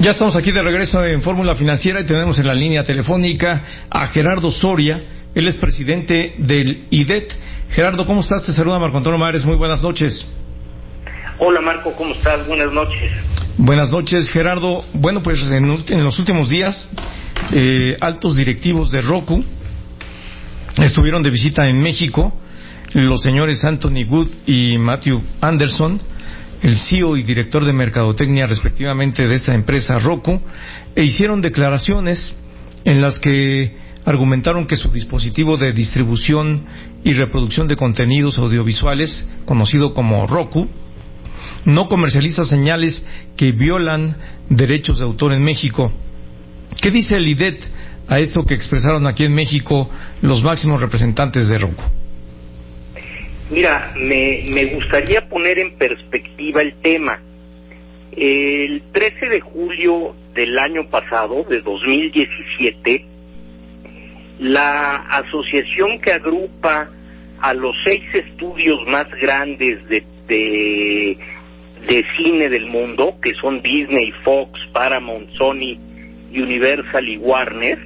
Ya estamos aquí de regreso en Fórmula Financiera y tenemos en la línea telefónica a Gerardo Soria. Él es presidente del IDET. Gerardo, ¿cómo estás? Te saluda Marco Antonio Mares. Muy buenas noches. Hola Marco, ¿cómo estás? Buenas noches. Buenas noches, Gerardo. Bueno, pues en los últimos días, altos directivos de Roku estuvieron de visita en México. Los señores Anthony Wood y Matthew Anderson, el CEO y director de mercadotecnia respectivamente de esta empresa Roku, e hicieron declaraciones en las que argumentaron que su dispositivo de distribución y reproducción de contenidos audiovisuales, conocido como Roku, no comercializa señales que violan derechos de autor en México. ¿Qué dice el IDET a esto que expresaron aquí en México los máximos representantes de Roku? Mira, me gustaría poner en perspectiva el tema. El 13 de julio del año pasado, de 2017, la asociación que agrupa a los 6 estudios más grandes de cine del mundo, que son Disney, Fox, Paramount, Sony, Universal y Warner,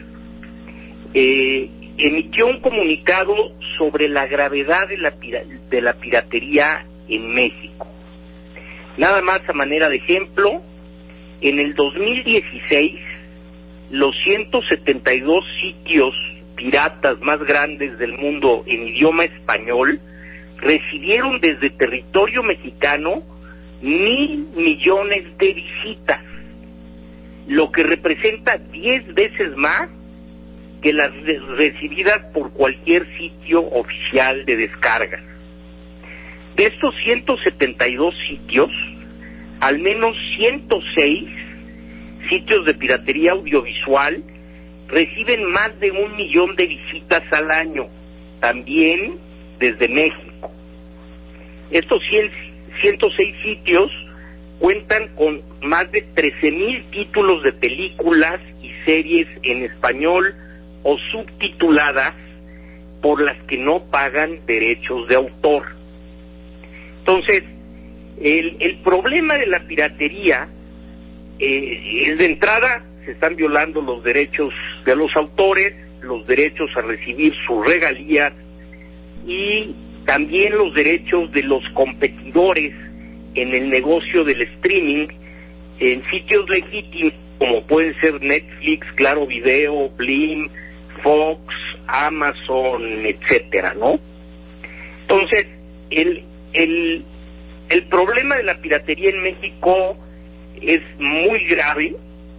emitió un comunicado sobre la gravedad de la piratería en México. Nada más a manera de ejemplo, en el 2016, los 172 sitios piratas más grandes del mundo en idioma español recibieron desde territorio mexicano 1,000 millones de visitas, lo que representa 10 veces más que las recibidas por cualquier sitio oficial de descargas. De estos 172 sitios, al menos 106 sitios de piratería audiovisual reciben más de 1 millón de visitas al año, también desde México. Estos 106 sitios cuentan con más de 13,000 títulos de películas y series en español o subtituladas por las que no pagan derechos de autor. Entonces, el problema de la piratería es, de entrada, se están violando los derechos de los autores, los derechos a recibir sus regalías y también los derechos de los competidores en el negocio del streaming en sitios legítimos como pueden ser Netflix, Claro Video, Blim, Fox, Amazon, etcétera, ¿no? Entonces, el problema de la piratería en México es muy grave.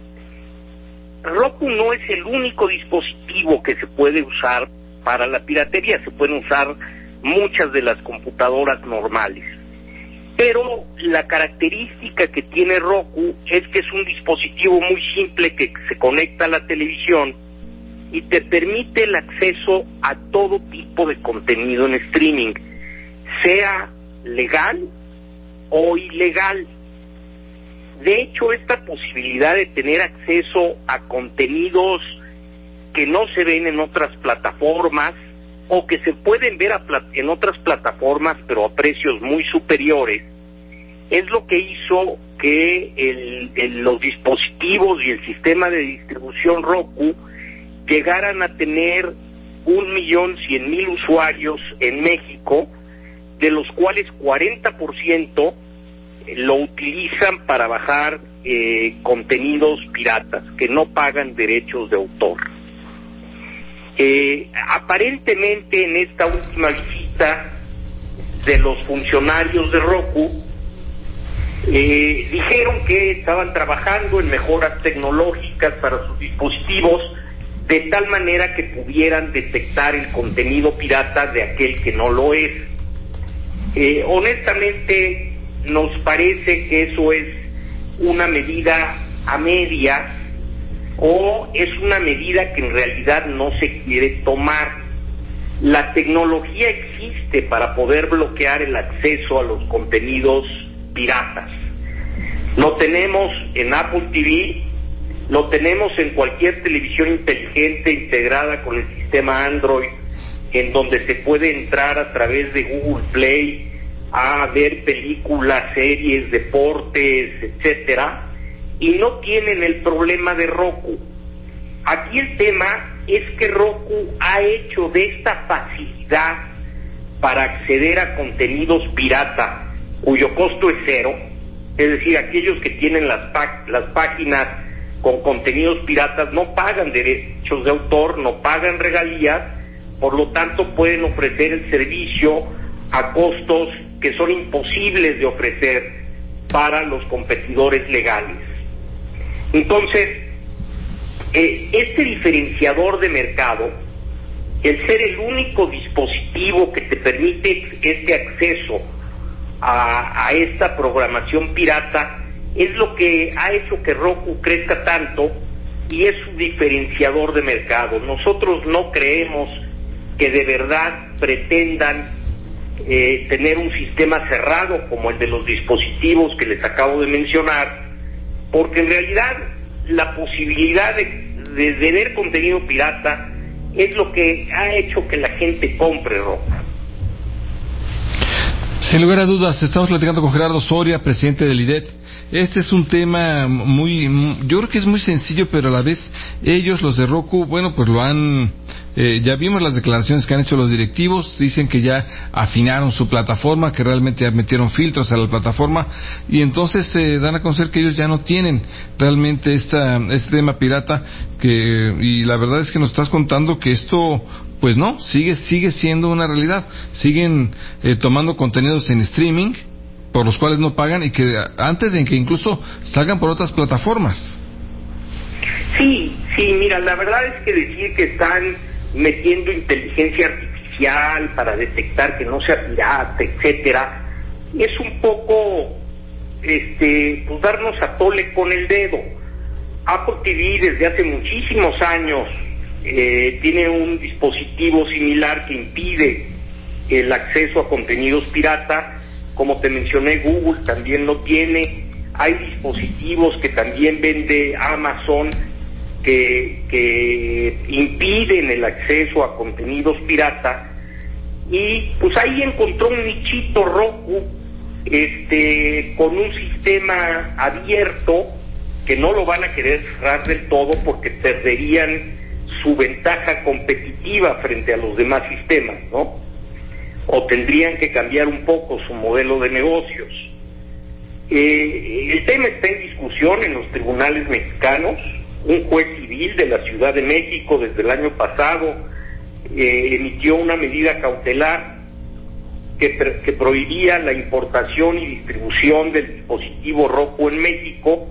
Roku no es el único dispositivo que se puede usar para la piratería, se pueden usar muchas de las computadoras normales. Pero la característica que tiene Roku es que es un dispositivo muy simple que se conecta a la televisión y te permite el acceso a todo tipo de contenido en streaming, sea legal o ilegal. De hecho, esta posibilidad de tener acceso a contenidos que no se ven en otras plataformas o que se pueden ver en otras plataformas pero a precios muy superiores, es lo que hizo que los dispositivos y el sistema de distribución Roku llegaran a tener 1,100,000 usuarios en México, de los cuales 40% lo utilizan para bajar contenidos piratas que no pagan derechos de autor. Aparentemente en esta última visita de los funcionarios de Roku dijeron que estaban trabajando en mejoras tecnológicas para sus dispositivos de tal manera que pudieran detectar el contenido pirata de aquel que no lo es. Honestamente nos parece que eso es una medida a medias o es una medida que en realidad no se quiere tomar. La tecnología existe para poder bloquear el acceso a los contenidos piratas. Lo tenemos en Apple TV, lo tenemos en cualquier televisión inteligente integrada con el sistema Android, en donde se puede entrar a través de Google Play a ver películas, series, deportes, etcétera, y no tienen el problema de Roku. Aquí el tema es que Roku ha hecho de esta facilidad para acceder a contenidos pirata, cuyo costo es cero, es decir, aquellos que tienen las páginas con contenidos piratas no pagan derechos de autor, no pagan regalías, por lo tanto pueden ofrecer el servicio a costos que son imposibles de ofrecer para los competidores legales. Entonces, este diferenciador de mercado, el ser el único dispositivo que te permite este acceso a esta programación pirata, es lo que ha hecho que Roku crezca tanto y es un diferenciador de mercado. Nosotros no creemos que de verdad pretendan tener un sistema cerrado como el de los dispositivos que les acabo de mencionar, porque en realidad la posibilidad de ver contenido pirata es lo que ha hecho que la gente compre Roku. Sin lugar a dudas, estamos platicando con Gerardo Soria, presidente del IDET. Este es un tema yo creo que es muy sencillo, pero a la vez ellos, los de Roku, bueno, pues lo han, ya vimos las declaraciones que han hecho los directivos, dicen que ya afinaron su plataforma, que realmente ya metieron filtros a la plataforma, y entonces dan a conocer que ellos ya no tienen realmente este tema pirata, y la verdad es que nos estás contando que esto, pues no, sigue siendo una realidad. Siguen tomando contenidos en streaming por los cuales no pagan, y que antes de que incluso salgan por otras plataformas. Sí, mira, la verdad es que decir que están metiendo inteligencia artificial para detectar que no sea pirata, etcétera, es un poco pues darnos a tole con el dedo. Apple TV desde hace muchísimos años tiene un dispositivo similar que impide el acceso a contenidos pirata. Como te mencioné, Google también lo tiene. Hay dispositivos que también vende Amazon que impiden el acceso a contenidos pirata, y pues ahí encontró un nichito Roku con un sistema abierto que no lo van a querer cerrar del todo porque perderían su ventaja competitiva frente a los demás sistemas, ¿no? O tendrían que cambiar un poco su modelo de negocios. El tema está en discusión en los tribunales mexicanos. Un juez civil de la Ciudad de México desde el año pasado emitió una medida cautelar que prohibía la importación y distribución del dispositivo Roku en México.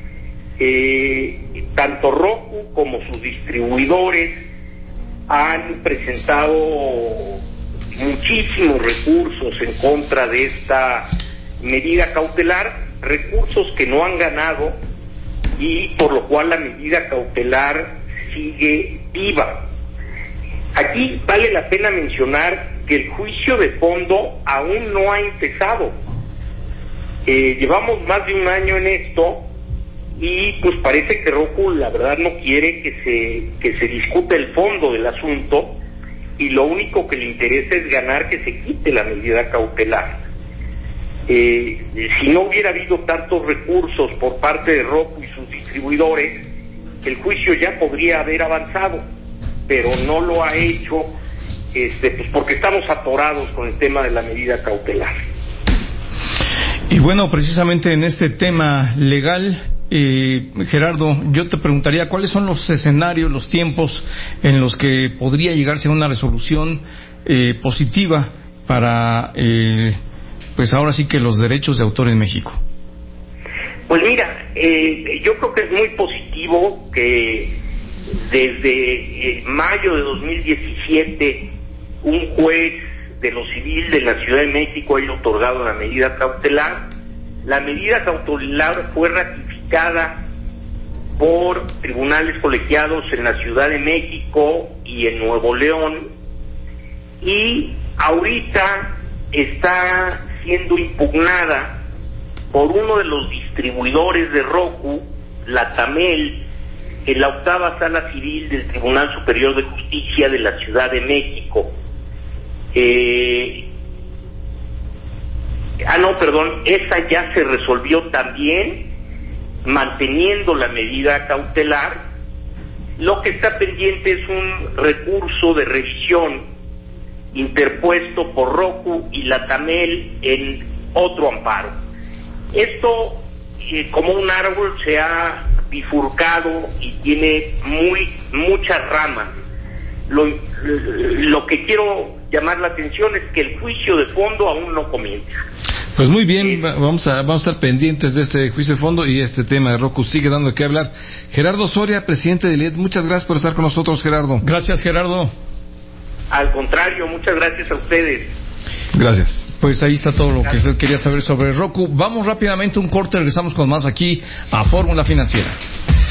Tanto Roku como sus distribuidores han presentado muchísimos recursos en contra de esta medida cautelar, recursos que no han ganado, y por lo cual la medida cautelar sigue viva. Aquí vale la pena mencionar que el juicio de fondo aún no ha empezado. Llevamos más de un año en esto, y pues parece que Roku la verdad no quiere que se discute el fondo del asunto, y lo único que le interesa es ganar que se quite la medida cautelar. Si no hubiera habido tantos recursos por parte de Roku y sus distribuidores, el juicio ya podría haber avanzado, pero no lo ha hecho, pues porque estamos atorados con el tema de la medida cautelar. Y bueno, precisamente en este tema legal, Gerardo, yo te preguntaría cuáles son los escenarios, los tiempos en los que podría llegarse a una resolución positiva para pues ahora sí que los derechos de autor en México. Pues mira, yo creo que es muy positivo que desde mayo de 2017 un juez de lo civil de la Ciudad de México haya otorgado la medida cautelar. La medida cautelar fue ratificada por tribunales colegiados en la Ciudad de México y en Nuevo León, y ahorita está siendo impugnada por uno de los distribuidores de Roku, la TAMEL, en la octava sala civil del Tribunal Superior de Justicia de la Ciudad de México. Esa ya se resolvió también, manteniendo la medida cautelar. Lo que está pendiente es un recurso de revisión interpuesto por Roku y la TAMEL en otro amparo. Esto, como un árbol, se ha bifurcado y tiene muchas ramas. Lo que quiero llamar la atención es que el juicio de fondo aún no comienza. Pues muy bien, vamos a estar pendientes de este juicio de fondo, y este tema de Roku sigue dando que hablar. Gerardo Soria, presidente del IED, muchas gracias por estar con nosotros, Gerardo. Gracias, Gerardo. Al contrario, muchas gracias a ustedes. Gracias. Pues ahí está todo lo que usted quería saber sobre Roku. Vamos rápidamente a un corte, regresamos con más aquí a Fórmula Financiera.